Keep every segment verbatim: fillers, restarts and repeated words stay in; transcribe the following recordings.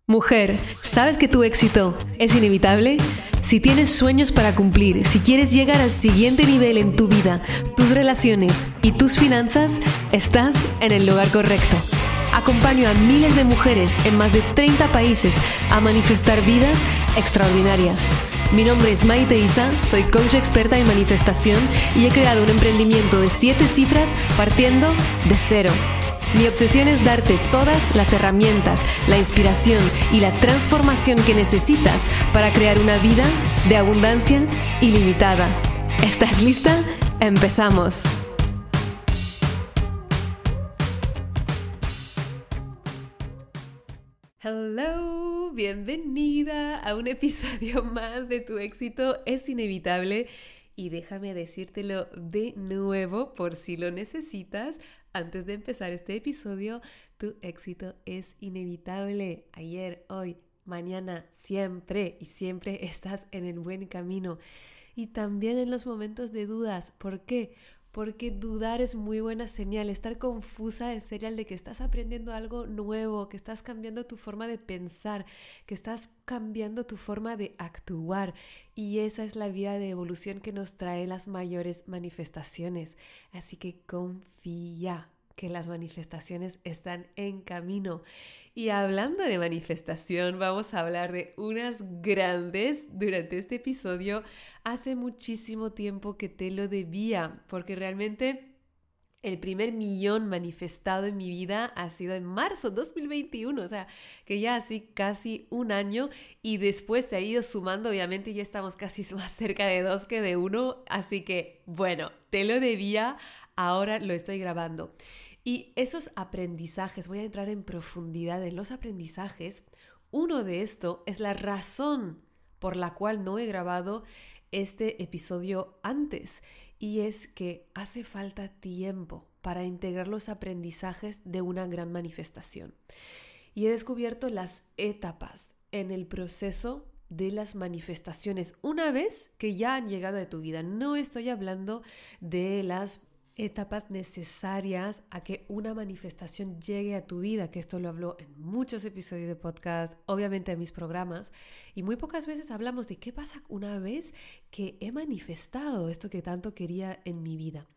Mujer, ¿sabes que tu éxito es inevitable? Si tienes sueños para cumplir, si quieres llegar al siguiente nivel en tu vida, tus relaciones y tus finanzas, estás en el lugar correcto. Acompaño a miles de mujeres en más de treinta países a manifestar vidas extraordinarias. Mi nombre es Maite Isa, soy coach experta en manifestación y he creado un emprendimiento de siete cifras partiendo de cero. Mi obsesión es darte todas las herramientas, la inspiración y la transformación que necesitas para crear una vida de abundancia ilimitada. ¿Estás lista? ¡Empezamos! Hello, bienvenida a un episodio más de Tu éxito es inevitable. Y déjame decírtelo de nuevo por si lo necesitas. Antes de empezar este episodio, tu éxito es inevitable. Ayer, hoy, mañana, siempre y siempre estás en el buen camino. Y también en los momentos de dudas. ¿Por qué? Porque dudar es muy buena señal. Estar confusa es señal de que estás aprendiendo algo nuevo, que estás cambiando tu forma de pensar, que estás cambiando tu forma de actuar. Y esa es la vía de evolución que nos trae las mayores manifestaciones. Así que confía que las manifestaciones están en camino. Y hablando de manifestación, vamos a hablar de unas grandes durante este episodio. Hace muchísimo tiempo que te lo debía, porque realmente el primer millón manifestado en mi vida ha sido en marzo de dos mil veintiuno, o sea, que ya así casi un año, y después se ha ido sumando, obviamente ya estamos casi más cerca de dos que de uno, así que bueno, te lo debía, ahora lo estoy grabando. Y esos aprendizajes, voy a entrar en profundidad en los aprendizajes. Uno de estos es la razón por la cual no he grabado este episodio antes. Y es que hace falta tiempo para integrar los aprendizajes de una gran manifestación. Y he descubierto las etapas en el proceso de las manifestaciones una vez que ya han llegado a tu vida. No estoy hablando de las etapas necesarias a que una manifestación llegue a tu vida, que esto lo hablo en muchos episodios de podcast, obviamente en mis programas, y muy pocas veces hablamos de qué pasa una vez que he manifestado esto que tanto quería en mi vida.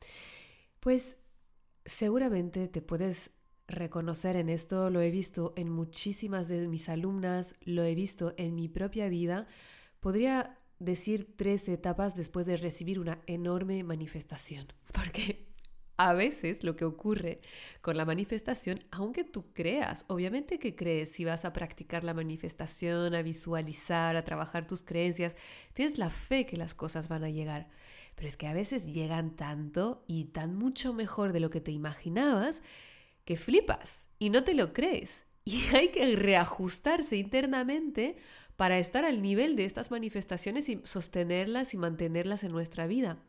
Pues seguramente te puedes reconocer en esto, lo he visto en muchísimas de mis alumnas, lo he visto en mi propia vida. Podría decir tres etapas después de recibir una enorme manifestación, porque a veces lo que ocurre con la manifestación, aunque tú creas, obviamente que crees, si vas a practicar la manifestación, a visualizar, a trabajar tus creencias, tienes la fe que las cosas van a llegar, pero es que a veces llegan tanto y tan mucho mejor de lo que te imaginabas que flipas y no te lo crees, y hay que reajustarse internamente para estar al nivel de estas manifestaciones y sostenerlas y mantenerlas en nuestra vida.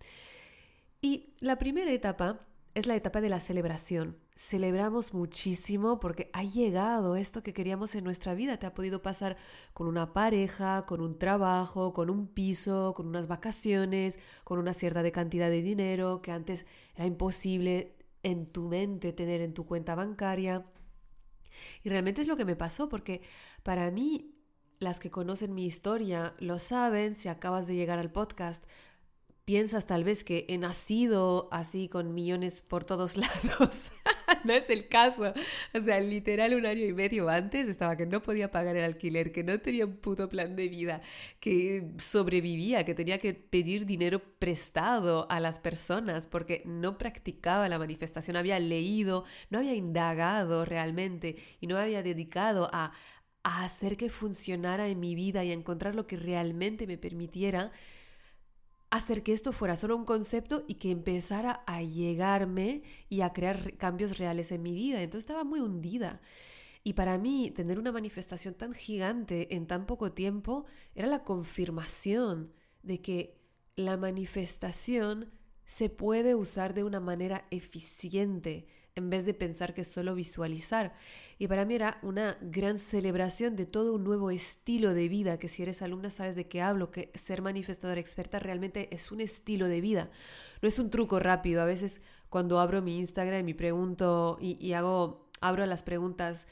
Y la primera etapa es la etapa de la celebración. Celebramos muchísimo porque ha llegado esto que queríamos en nuestra vida. Te ha podido pasar con una pareja, con un trabajo, con un piso, con unas vacaciones, con una cierta de cantidad de dinero que antes era imposible en tu mente tener en tu cuenta bancaria. Y realmente es lo que me pasó, porque para mí, las que conocen mi historia lo saben. Si acabas de llegar al podcast, piensas tal vez que he nacido así con millones por todos lados. No es el caso. O sea, literal un año y medio antes estaba que no podía pagar el alquiler, que no tenía un puto plan de vida, que sobrevivía, que tenía que pedir dinero prestado a las personas porque no practicaba la manifestación, había leído, no había indagado realmente y no había dedicado a a hacer que funcionara en mi vida y a encontrar lo que realmente me permitiera hacer que esto fuera solo un concepto y que empezara a llegarme y a crear cambios reales en mi vida. Entonces estaba muy hundida. Y para mí, tener una manifestación tan gigante en tan poco tiempo era la confirmación de que la manifestación se puede usar de una manera eficiente, en vez de pensar que es solo visualizar. Y para mí era una gran celebración de todo un nuevo estilo de vida, que si eres alumna sabes de qué hablo, que ser manifestadora experta realmente es un estilo de vida, no es un truco rápido. A veces cuando abro mi Instagram y pregunto y, y hago, abro las preguntas,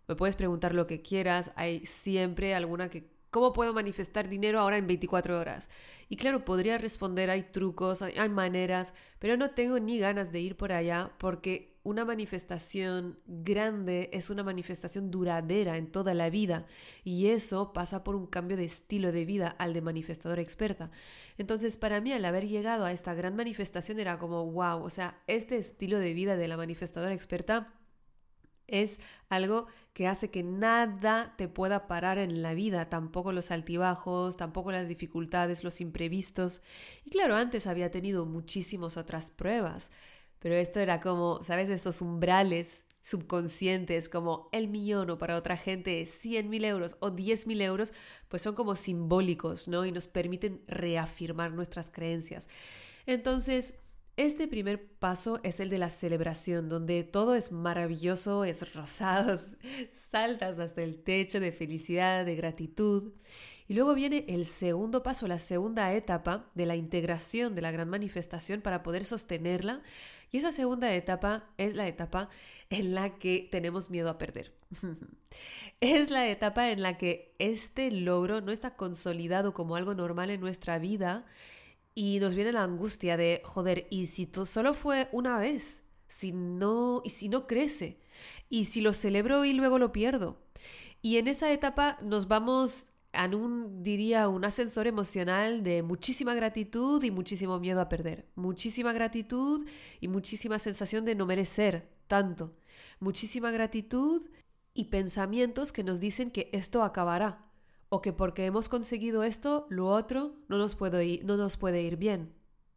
Me puedes preguntar lo que quieras, hay siempre alguna que... ¿Cómo puedo manifestar dinero ahora en veinticuatro horas? Y claro, podría responder, hay trucos, hay, hay maneras, pero no tengo ni ganas de ir por allá porque una manifestación grande es una manifestación duradera en toda la vida y eso pasa por un cambio de estilo de vida al de manifestadora experta. Entonces, para mí, al haber llegado a esta gran manifestación era como, wow, o sea, este estilo de vida de la manifestadora experta es algo que hace que nada te pueda parar en la vida, tampoco los altibajos, tampoco las dificultades, los imprevistos. Y claro, antes había tenido muchísimas otras pruebas, pero esto era como, ¿sabes? Estos umbrales subconscientes como el millón o para otra gente cien mil euros o diez mil euros, pues son como simbólicos, ¿no? Y nos permiten reafirmar nuestras creencias. Entonces... Este primer paso es el de la celebración, donde todo es maravilloso, es rosado, saltas hasta el techo de felicidad, de gratitud. Y luego viene el segundo paso, la segunda etapa de la integración de la gran manifestación para poder sostenerla. Y esa segunda etapa es la etapa en la que tenemos miedo a perder. Es la etapa en la que este logro no está consolidado como algo normal en nuestra vida. Y nos viene la angustia de, joder, ¿y si to- solo fue una vez? Si no, ¿y si no crece? ¿Y si lo celebro y luego lo pierdo? Y en esa etapa nos vamos a un, diría, un ascensor emocional de muchísima gratitud y muchísimo miedo a perder. Muchísima gratitud y muchísima sensación de no merecer tanto. Muchísima gratitud y pensamientos que nos dicen que esto acabará. O que porque hemos conseguido esto, lo otro no nos puede ir, no nos puede ir bien.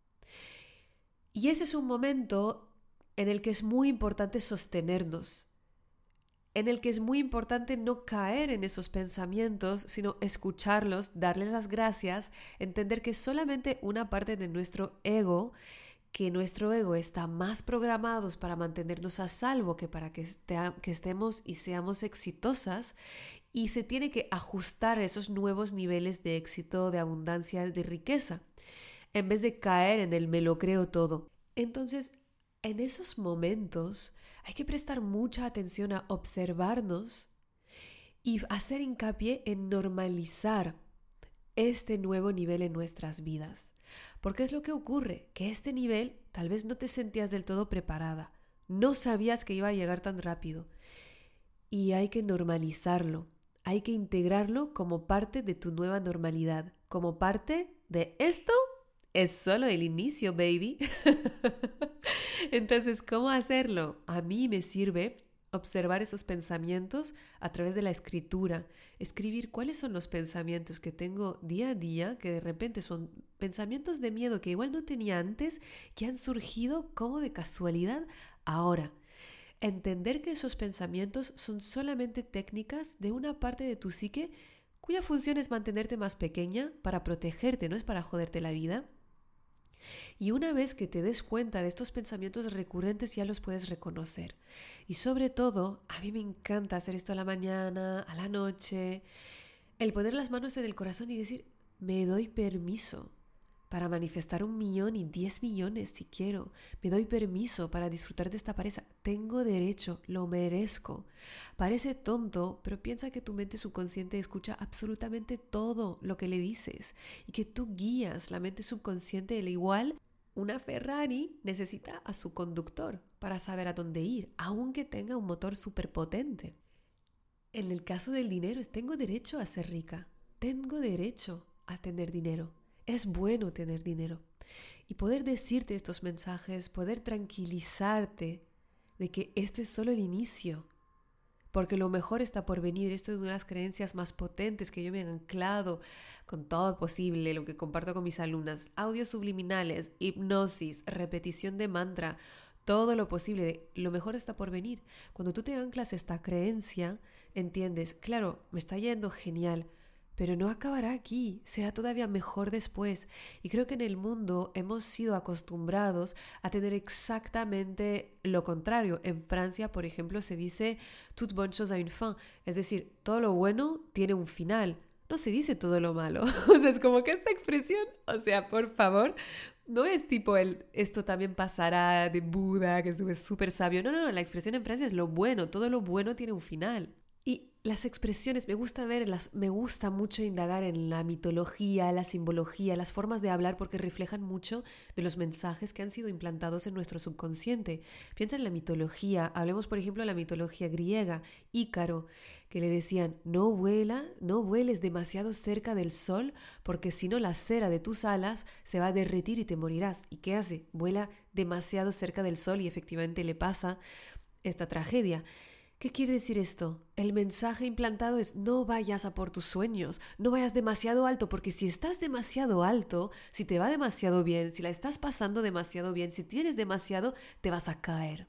Y ese es un momento en el que es muy importante sostenernos, en el que es muy importante no caer en esos pensamientos, sino escucharlos, darles las gracias, entender que es solamente una parte de nuestro ego, que nuestro ego está más programados para mantenernos a salvo que para que, este, que estemos y seamos exitosas. Y se tiene que ajustar a esos nuevos niveles de éxito, de abundancia, de riqueza, en vez de caer en el me lo creo todo. Entonces, en esos momentos hay que prestar mucha atención a observarnos y hacer hincapié en normalizar este nuevo nivel en nuestras vidas. Porque es lo que ocurre, que este nivel tal vez no te sentías del todo preparada, no sabías que iba a llegar tan rápido y hay que normalizarlo. Hay que integrarlo como parte de tu nueva normalidad, como parte de esto es solo el inicio, baby. Entonces, ¿cómo hacerlo? A mí me sirve observar esos pensamientos a través de la escritura, escribir cuáles son los pensamientos que tengo día a día, que de repente son pensamientos de miedo que igual no tenía antes, que han surgido como de casualidad ahora. Entender que esos pensamientos son solamente técnicas de una parte de tu psique cuya función es mantenerte más pequeña para protegerte, no es para joderte la vida. Y una vez que te des cuenta de estos pensamientos recurrentes ya los puedes reconocer. Y sobre todo, a mí me encanta hacer esto a la mañana, a la noche, el poner las manos en el corazón y decir, me doy permiso para manifestar un millón y diez millones si quiero. Me doy permiso para disfrutar de esta pareja. Tengo derecho, lo merezco. Parece tonto, pero piensa que tu mente subconsciente escucha absolutamente todo lo que le dices y que tú guías la mente subconsciente. Al igual, una Ferrari necesita a su conductor para saber a dónde ir, aunque tenga un motor súper potente. En el caso del dinero, es tengo derecho a ser rica. Tengo derecho a tener dinero. Es bueno tener dinero y poder decirte estos mensajes, poder tranquilizarte de que esto es solo el inicio, porque lo mejor está por venir. Esto es una de las creencias más potentes que yo me he anclado con todo posible, lo que comparto con mis alumnas, audios subliminales, hipnosis, repetición de mantra, todo lo posible, de, lo mejor está por venir. Cuando tú te anclas esta creencia, entiendes, claro, me está yendo genial, pero no acabará aquí, será todavía mejor después. Y creo que en el mundo hemos sido acostumbrados a tener exactamente lo contrario. En Francia, por ejemplo, se dice toute bonne chose a une fin, es decir, todo lo bueno tiene un final. No se dice todo lo malo. O sea, es como que esta expresión, o sea, por favor, no es tipo el esto también pasará de Buda, que es súper sabio. No, no, no, la expresión en Francia es lo bueno, todo lo bueno tiene un final. Y las expresiones, me gusta ver, las, me gusta mucho indagar en la mitología, la simbología, las formas de hablar porque reflejan mucho de los mensajes que han sido implantados en nuestro subconsciente. Piensa en la mitología, hablemos por ejemplo de la mitología griega, Ícaro, que le decían, no vuela, no vueles demasiado cerca del sol porque si no la cera de tus alas se va a derretir y te morirás. ¿Y qué hace? Vuela demasiado cerca del sol y efectivamente le pasa esta tragedia. ¿Qué quiere decir esto? El mensaje implantado es no vayas a por tus sueños, no vayas demasiado alto, porque si estás demasiado alto, si te va demasiado bien, si la estás pasando demasiado bien, si tienes demasiado, te vas a caer.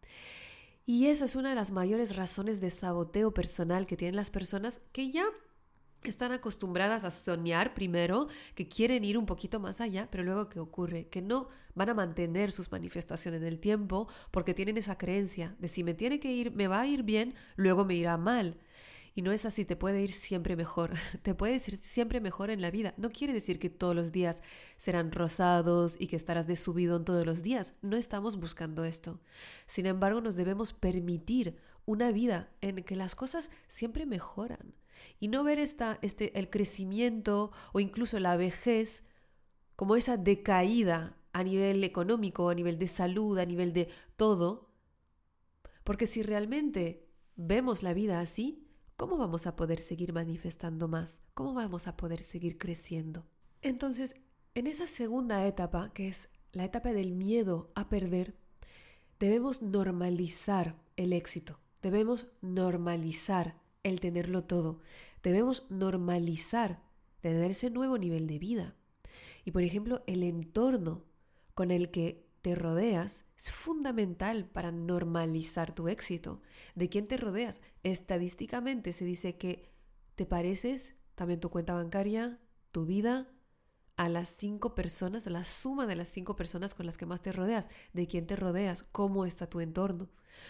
Y eso es una de las mayores razones de saboteo personal que tienen las personas que ya están acostumbradas a soñar primero, que quieren ir un poquito más allá, pero luego ¿qué ocurre? Que no van a mantener sus manifestaciones en el tiempo porque tienen esa creencia de si me tiene que ir, me va a ir bien, luego me irá mal. Y no es así, te puede ir siempre mejor, te puede ir siempre mejor en la vida. No quiere decir que todos los días serán rosados y que estarás de subidón todos los días. No estamos buscando esto. Sin embargo, nos debemos permitir una vida en que las cosas siempre mejoran. Y no ver esta, este, el crecimiento o incluso la vejez como esa decaída a nivel económico, a nivel de salud, a nivel de todo. Porque si realmente vemos la vida así, ¿cómo vamos a poder seguir manifestando más? ¿Cómo vamos a poder seguir creciendo? Entonces, en esa segunda etapa, que es la etapa del miedo a perder, debemos normalizar el éxito. Debemos normalizar el tenerlo todo. Debemos normalizar tener ese nuevo nivel de vida. Y por ejemplo, el entorno con el que te rodeas es fundamental para normalizar tu éxito. ¿De quién te rodeas? Estadísticamente se dice que te pareces, también tu cuenta bancaria, tu vida, a las cinco personas, a la suma de las cinco personas con las que más te rodeas. ¿De quién te rodeas? ¿Cómo está tu entorno?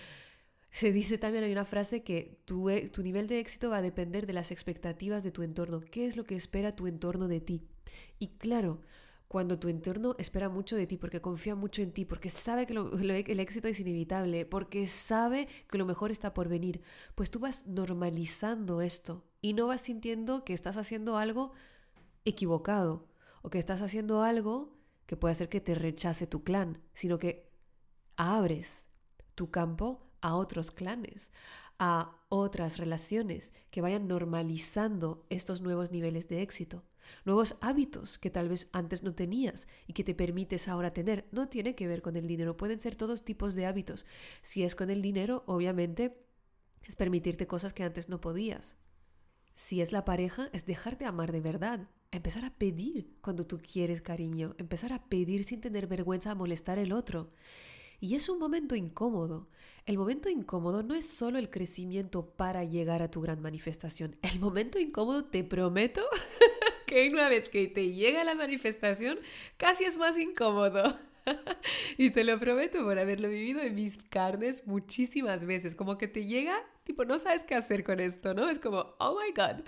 Se dice también, hay una frase que tu, tu nivel de éxito va a depender de las expectativas de tu entorno. ¿Qué es lo que espera tu entorno de ti? Y claro, cuando tu entorno espera mucho de ti, porque confía mucho en ti, porque sabe que lo, lo, el éxito es inevitable, porque sabe que lo mejor está por venir, pues tú vas normalizando esto y no vas sintiendo que estás haciendo algo equivocado o que estás haciendo algo que puede hacer que te rechace tu clan, sino que abres tu campo a otros clanes, a otras relaciones que vayan normalizando estos nuevos niveles de éxito, nuevos hábitos que tal vez antes no tenías y que te permites ahora tener. No tiene que ver con el dinero, pueden ser todos tipos de hábitos. Si es con el dinero, obviamente es permitirte cosas que antes no podías. Si es la pareja, es dejarte amar de verdad, empezar a pedir cuando tú quieres cariño, empezar a pedir sin tener vergüenza a molestar al otro. Y es un momento incómodo. El momento incómodo no es solo el crecimiento para llegar a tu gran manifestación. El momento incómodo, te prometo, que una vez que te llega la manifestación, casi es más incómodo. Y te lo prometo por haberlo vivido en mis carnes muchísimas veces. Como que te llega, tipo, no sabes qué hacer con esto, ¿no? Es como, oh my God.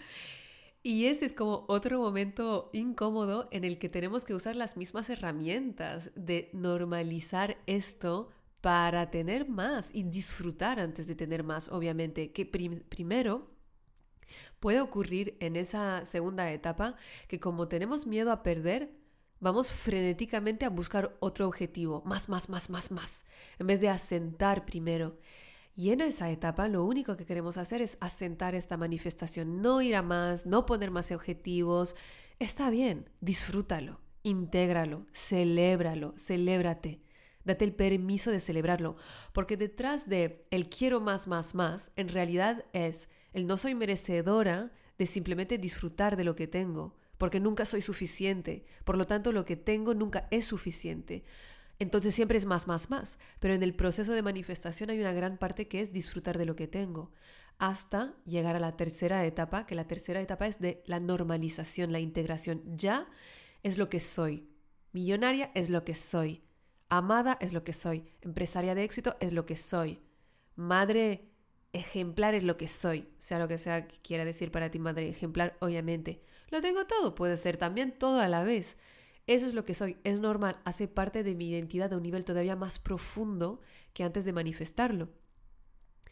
Y ese es como otro momento incómodo en el que tenemos que usar las mismas herramientas de normalizar esto para tener más y disfrutar antes de tener más, obviamente. Que prim- primero puede ocurrir en esa segunda etapa que como tenemos miedo a perder, vamos frenéticamente a buscar otro objetivo, más, más, más, más, más, en vez de asentar primero. Y en esa etapa lo único que queremos hacer es asentar esta manifestación, no ir a más, no poner más objetivos. Está bien, disfrútalo, intégralo, celébralo, celébrate. Date el permiso de celebrarlo, porque detrás de el quiero más, más, más, en realidad es el no soy merecedora de simplemente disfrutar de lo que tengo, porque nunca soy suficiente, por lo tanto lo que tengo nunca es suficiente. Entonces siempre es más, más, más. Pero en el proceso de manifestación hay una gran parte que es disfrutar de lo que tengo. Hasta llegar a la tercera etapa, que la tercera etapa es de la normalización, la integración. Ya es lo que soy. Millonaria es lo que soy. Amada es lo que soy. Empresaria de éxito es lo que soy. Madre ejemplar es lo que soy. Sea lo que sea que quiera decir para ti madre ejemplar, obviamente. Lo tengo todo, puede ser también todo a la vez. Eso es lo que soy, es normal, hace parte de mi identidad a un nivel todavía más profundo que antes de manifestarlo.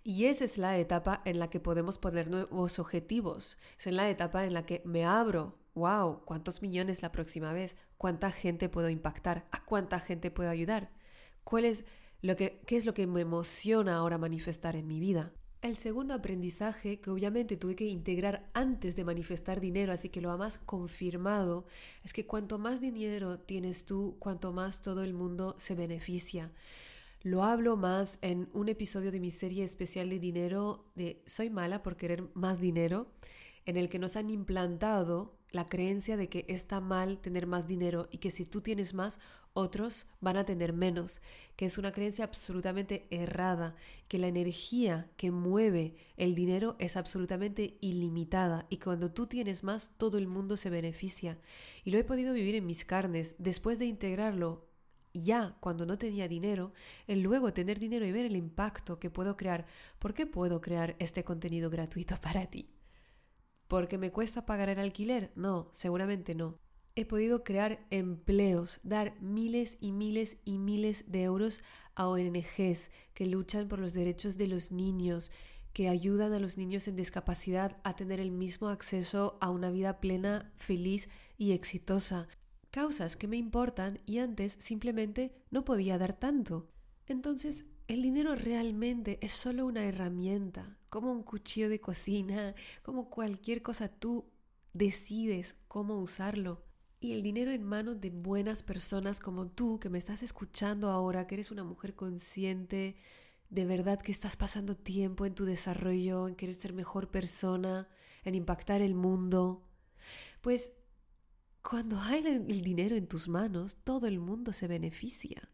Y esa es la etapa en la que podemos poner nuevos objetivos. Es en la etapa en la que me abro. ¡Wow! ¿Cuántos millones la próxima vez? ¿Cuánta gente puedo impactar? ¿A cuánta gente puedo ayudar? ¿Cuál es lo que, qué es lo que me emociona ahora manifestar en mi vida? El segundo aprendizaje, que obviamente tuve que integrar antes de manifestar dinero, así que lo ha más confirmado, es que cuanto más dinero tienes tú, cuanto más todo el mundo se beneficia. Lo hablo más en un episodio de mi serie especial de dinero de Soy mala por querer más dinero, en el que nos han implantado la creencia de que está mal tener más dinero y que si tú tienes más, otros van a tener menos, que es una creencia absolutamente errada, que la energía que mueve el dinero es absolutamente ilimitada y cuando tú tienes más, todo el mundo se beneficia. Y lo he podido vivir en mis carnes después de integrarlo ya cuando no tenía dinero, el luego tener dinero y ver el impacto que puedo crear. ¿Por qué puedo crear este contenido gratuito para ti? ¿Porque me cuesta pagar el alquiler? No, seguramente no. He podido crear empleos, dar miles y miles y miles de euros a O N Ges que luchan por los derechos de los niños, que ayudan a los niños en discapacidad a tener el mismo acceso a una vida plena, feliz y exitosa. Causas que me importan y antes simplemente no podía dar tanto. Entonces, el dinero realmente es solo una herramienta, como un cuchillo de cocina, como cualquier cosa, tú decides cómo usarlo. Y el dinero en manos de buenas personas como tú, que me estás escuchando ahora, que eres una mujer consciente, de verdad que estás pasando tiempo en tu desarrollo, en querer ser mejor persona, en impactar el mundo, pues cuando hay el dinero en tus manos, todo el mundo se beneficia.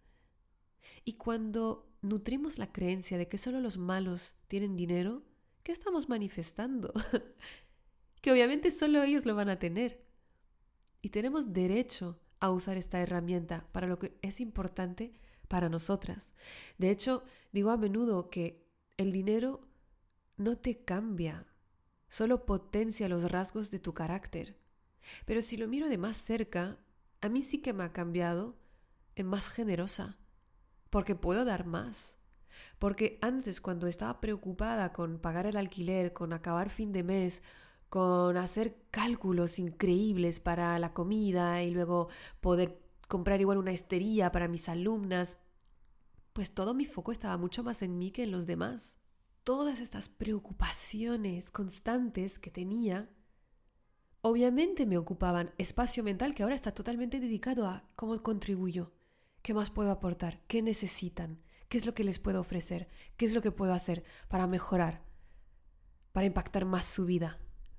Y cuando nutrimos la creencia de que solo los malos tienen dinero, ¿qué estamos manifestando? Que obviamente solo ellos lo van a tener. Y tenemos derecho a usar esta herramienta para lo que es importante para nosotras. De hecho, digo a menudo que el dinero no te cambia, solo potencia los rasgos de tu carácter. Pero si lo miro de más cerca, a mí sí que me ha cambiado en más generosa. Porque puedo dar más. Porque antes, cuando estaba preocupada con pagar el alquiler, con acabar fin de mes, con hacer cálculos increíbles para la comida y luego poder comprar igual una estería para mis alumnas, pues todo mi foco estaba mucho más en mí que en los demás. Todas estas preocupaciones constantes que tenía, obviamente me ocupaban espacio mental que ahora está totalmente dedicado a cómo contribuyo. ¿Qué más puedo aportar? ¿Qué necesitan? ¿Qué es lo que les puedo ofrecer? ¿Qué es lo que puedo hacer para mejorar? Para impactar más su vida.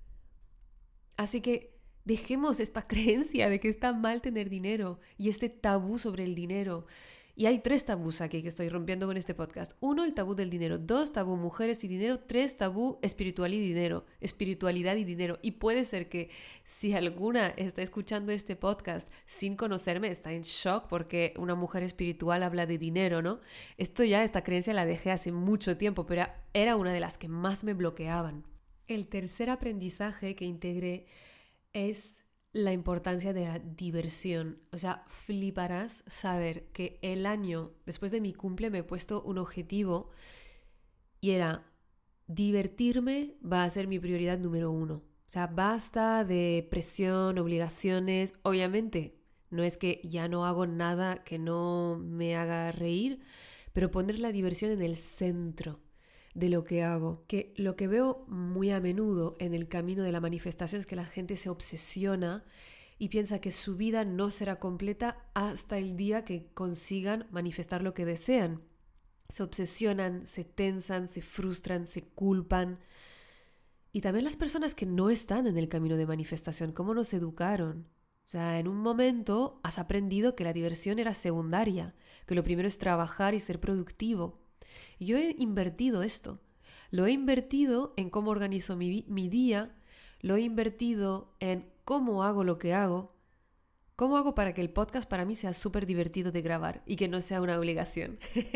Así que dejemos esta creencia de que está mal tener dinero y este tabú sobre el dinero. Y hay tres tabús aquí que estoy rompiendo con este podcast. Uno, el tabú del dinero. Dos, tabú mujeres y dinero. Tres, tabú espiritual y dinero. Espiritualidad y dinero. Y puede ser que si alguna está escuchando este podcast sin conocerme, está en shock porque una mujer espiritual habla de dinero, ¿no? Esto ya, esta creencia la dejé hace mucho tiempo, pero era una de las que más me bloqueaban. El tercer aprendizaje que integré es la importancia de la diversión. O sea, fliparás saber que el año después de mi cumple me he puesto un objetivo y era divertirme va a ser mi prioridad número uno. O sea, basta de presión, obligaciones. Obviamente, no es que ya no hago nada que no me haga reír, pero poner la diversión en el centro de lo que hago. Que lo que veo muy a menudo en el camino de la manifestación es que la gente se obsesiona y piensa que su vida no será completa hasta el día que consigan manifestar lo que desean. Se obsesionan, se tensan, se frustran, se culpan. Y también las personas que no están en el camino de manifestación, ¿cómo nos educaron? O sea, en un momento has aprendido que la diversión era secundaria, que lo primero es trabajar y ser productivo. Y yo he invertido esto. Lo he invertido en cómo organizo mi, mi día, lo he invertido en cómo hago lo que hago, cómo hago para que el podcast para mí sea súper divertido de grabar y que no sea una obligación.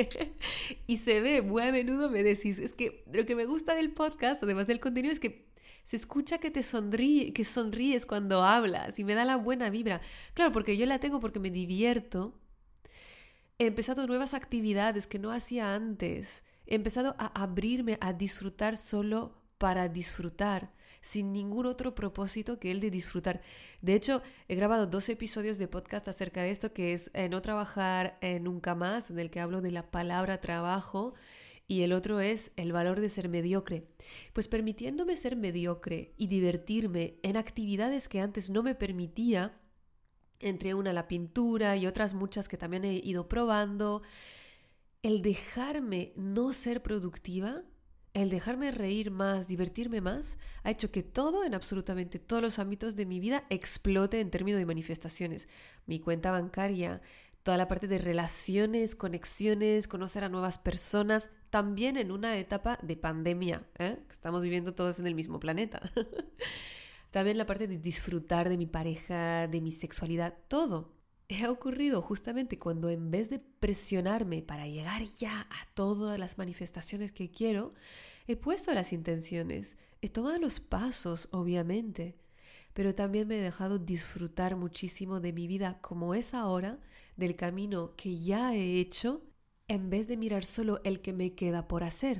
Y se ve, muy a menudo me decís, es que lo que me gusta del podcast, además del contenido, es que se escucha que te sonríe, que sonríes cuando hablas y me da la buena vibra. Claro, porque yo la tengo porque me divierto. He empezado nuevas actividades que no hacía antes. He empezado a abrirme a disfrutar solo para disfrutar, sin ningún otro propósito que el de disfrutar. De hecho, he grabado dos episodios de podcast acerca de esto, que es eh, No trabajar eh, nunca más, en el que hablo de la palabra trabajo, y el otro es el valor de ser mediocre. Pues permitiéndome ser mediocre y divertirme en actividades que antes no me permitía, entre una la pintura y otras muchas que también he ido probando, el dejarme no ser productiva, el dejarme reír más, divertirme más, ha hecho que todo, en absolutamente todos los ámbitos de mi vida, explote en términos de manifestaciones. Mi cuenta bancaria, toda la parte de relaciones, conexiones, conocer a nuevas personas, también en una etapa de pandemia, ¿eh? Estamos viviendo todos en el mismo planeta. También la parte de disfrutar de mi pareja, de mi sexualidad, todo. Ha ocurrido justamente cuando en vez de presionarme para llegar ya a todas las manifestaciones que quiero, he puesto las intenciones, he tomado los pasos, obviamente, pero también me he dejado disfrutar muchísimo de mi vida como es ahora, del camino que ya he hecho, en vez de mirar solo el que me queda por hacer.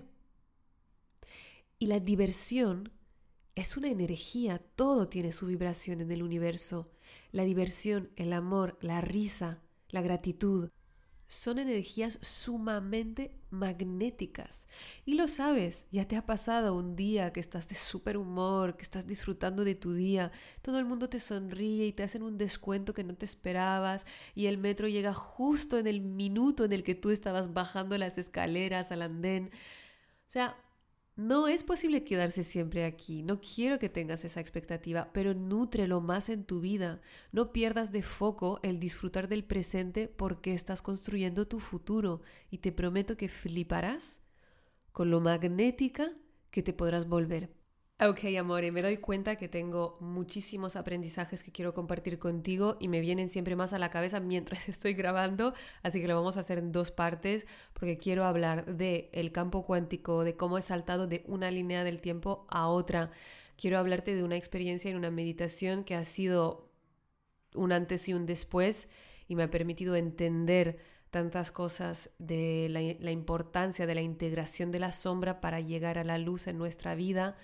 Y la diversión es una energía, todo tiene su vibración en el universo. La diversión, el amor, la risa, la gratitud, son energías sumamente magnéticas. Y lo sabes, ya te ha pasado un día que estás de súper humor, que estás disfrutando de tu día, todo el mundo te sonríe y te hacen un descuento que no te esperabas y el metro llega justo en el minuto en el que tú estabas bajando las escaleras al andén. O sea, no es posible quedarse siempre aquí. No quiero que tengas esa expectativa, pero nútrelo más en tu vida. No pierdas de foco el disfrutar del presente porque estás construyendo tu futuro y te prometo que fliparás con lo magnética que te podrás volver. Ok, amore, me doy cuenta que tengo muchísimos aprendizajes que quiero compartir contigo y me vienen siempre más a la cabeza mientras estoy grabando, así que lo vamos a hacer en dos partes porque quiero hablar del campo cuántico, de cómo he saltado de una línea del tiempo a otra. Quiero hablarte de una experiencia en una meditación que ha sido un antes y un después y me ha permitido entender tantas cosas de la, la importancia de la integración de la sombra para llegar a la luz en nuestra vida.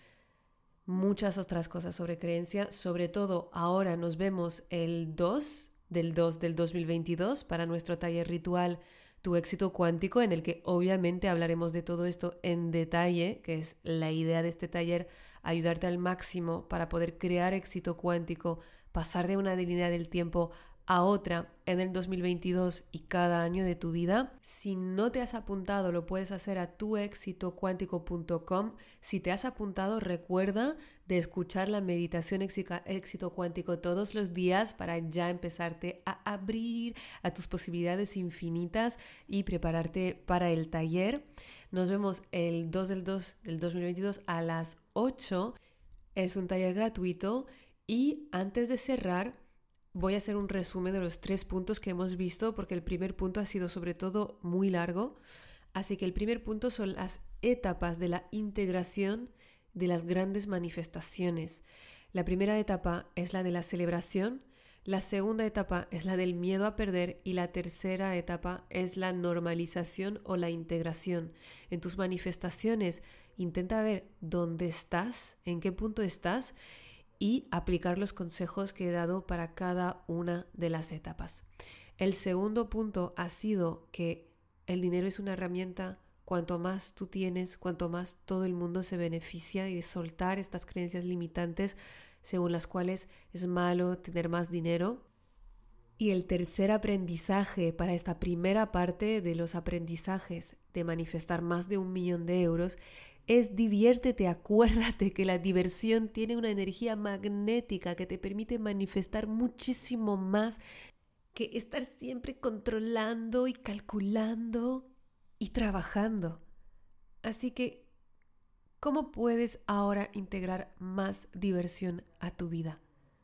Muchas otras cosas sobre creencia, sobre todo ahora nos vemos el dos del dos del dos mil veintidós para nuestro taller ritual Tu éxito cuántico, en el que obviamente hablaremos de todo esto en detalle, que es la idea de este taller, ayudarte al máximo para poder crear éxito cuántico, pasar de una línea del tiempo a otra en el dos mil veintidós y cada año de tu vida. Si no te has apuntado, lo puedes hacer a tu éxito cuántico punto com. Si te has apuntado, recuerda de escuchar la meditación éxito cuántico todos los días para ya empezarte a abrir a tus posibilidades infinitas y prepararte para el taller. Nos vemos el dos del dos del dos mil veintidós a las ocho. Es un taller gratuito y antes de cerrar, voy a hacer un resumen de los tres puntos que hemos visto porque el primer punto ha sido sobre todo muy largo. Así que el primer punto son las etapas de la integración de las grandes manifestaciones. La primera etapa es la de la celebración, la segunda etapa es la del miedo a perder y la tercera etapa es la normalización o la integración. En tus manifestaciones intenta ver dónde estás, en qué punto estás y aplicar los consejos que he dado para cada una de las etapas. El segundo punto ha sido que el dinero es una herramienta. Cuanto más tú tienes, cuanto más todo el mundo se beneficia y de soltar estas creencias limitantes según las cuales es malo tener más dinero. Y el tercer aprendizaje para esta primera parte de los aprendizajes de manifestar más de un millón de euros es diviértete, acuérdate que la diversión tiene una energía magnética que te permite manifestar muchísimo más que estar siempre controlando y calculando y trabajando. Así que, ¿cómo puedes ahora integrar más diversión a tu vida?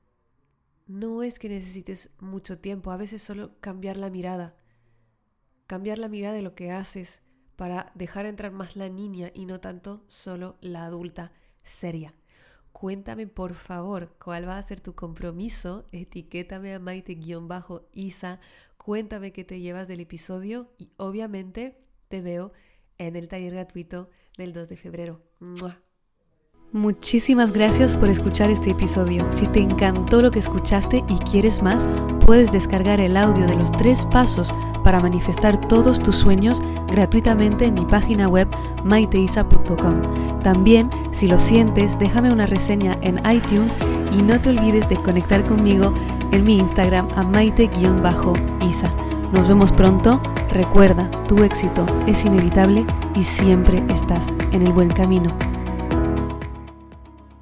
No es que necesites mucho tiempo, a veces solo cambiar la mirada. Cambiar la mirada de lo que haces para dejar entrar más la niña y no tanto solo la adulta seria. Cuéntame por favor cuál va a ser tu compromiso, etiquétame a Maite-Isa, cuéntame qué te llevas del episodio y obviamente te veo en el taller gratuito del dos de febrero. ¡Mua! Muchísimas gracias por escuchar este episodio. Si te encantó lo que escuchaste y quieres más, puedes descargar el audio de los tres pasos para manifestar todos tus sueños gratuitamente en mi página web maiteisa punto com. También, si lo sientes, déjame una reseña en iTunes y no te olvides de conectar conmigo en mi Instagram a maite-isa. Nos vemos pronto. Recuerda, tu éxito es inevitable y siempre estás en el buen camino.